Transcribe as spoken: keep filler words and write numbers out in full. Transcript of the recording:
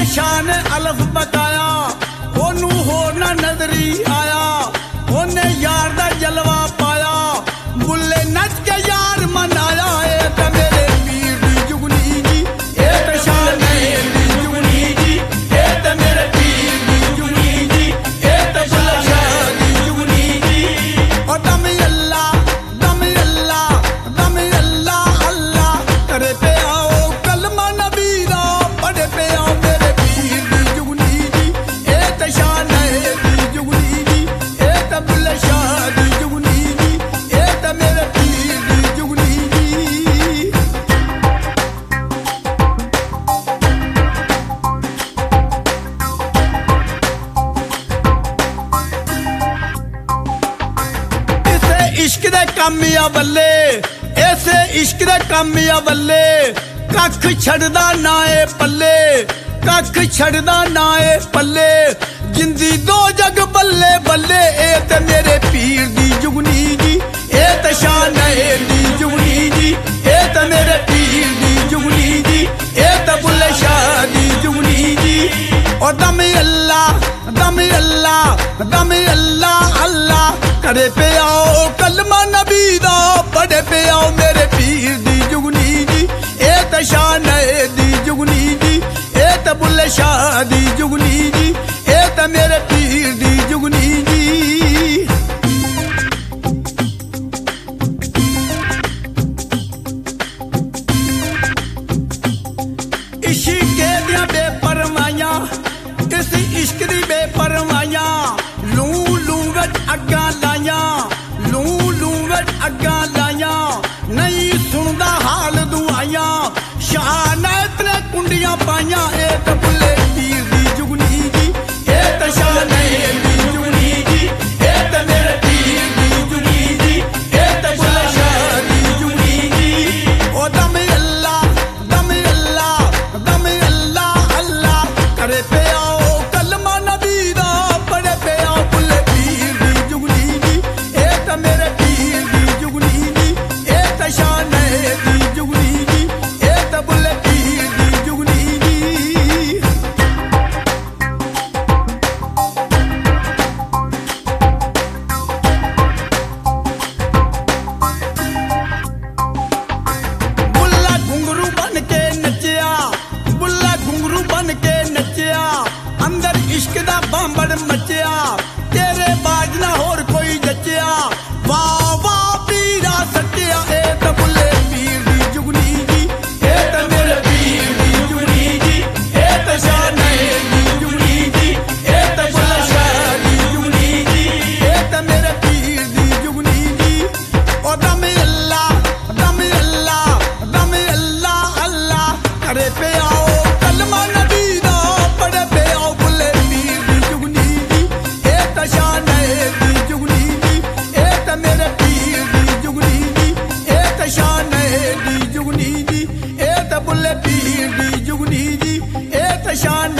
शान अलफ बताया ओनू होर ना नजरी आया ओने यार दा जलवा पाया बुल्ले नच के यार मनाया ए ते मेरे पीर दी जुगनी जी ए ते शान दी जुगनी जी ए ते मेरे पीर दी जुगनी जी ए ते बुल्ले शाह दी जुगनी जी ओ दम अल्लाह दम अल्लाह दम अल्लाह अल्लाह करे पे आओ कलमा नबी दा पढ़े पे आओ मेरे पीर दी जुगनी जी ए ते शान दी जुगनी जी ए ते बुल्ले शाह दी जुगनी जी ए ते मेरे पीर दी जुगनी जी इसे इश्क दे कामिया बल्ले ऐसे इश्क दे कामिया बल्ले कख छड़दा ना ए पल्ले कख छड़दा ना ए पल्ले जिंदी दो जग बल्ले बल्ले ए ते मेरे पीर दी जुगनी जी ए ते शान दी जुगनी जी ए ते मेरे पीर दी जुगनी जी ए ते बुल्ले शाह दी जुगनी जी ओ दम अल्लाह दम अल्लाह दम अल्लाह अल्लाह करे पे आओ कलमा नबी दा पढ़े पे आओ मेरे पीर दी जुगनी जी ए ते शान दी जुगनी जी ए ते बुल्ले शाह दी जुगनी जी ए ते मेरे पीर दी जुगनी जी इश्क दियां बेपरवाइयां इस इश्क दी बेपरवाइयां लू लू विच अग्गां लाइयां लू लू विच अग्गां लाइयां नहीं सुनदा हाल दुआइयां शान इतने कुंडियां पाइयां ए ते बुल्ले पीर दी जुगनी जी ए ते शान दी जुगनी जी ए ते मेरे पीर दी जुगनी जी ए ते बुल्ले शाह दी जुगनी जी ओ दम अल्लाह दम अल्लाह दम अल्लाह अल्लाह करे पे आओ कलमा नबी दा पढ़े पे आओ बुल्ले पीर दी जुगनी जी ए ते मेरे पीर दी जुगनी जी ए ते शान दी जुगनी जी ए ते बुल्ले पीर दी जुगनी जी बुल्ला घुंघरू बन के नचिया बुल्ला घुंघरू बन के नचिया अंदर इश्क दा बांबड़ मचिया तेरे बाज ना होर कोई जचिया वाह वाह पीरा सटिया ए ते बुल्ले पीर दी जुगनी जी ए ते मेरे पीर दी जुगनी जी ए ते शान दी जुगनी जी ए ते बुल्ले शाह दी जुगनी जी ए ते मेरे पीर दी जुगनी जी ओ दम अल्लाह दम अल्लाह दम अल्लाह अल्लाह करे पे आओ कलमा नबी दा पढ़े पे आओ बुल्ले पीर दी जुगनी जी ए ते शान दी जुगनी जी ए ते मेरे पीर दी जुगनी जी ए ते शान दी जुगनी जी ए ते बुल्ले पीर दी जुगनी जी ए ते शान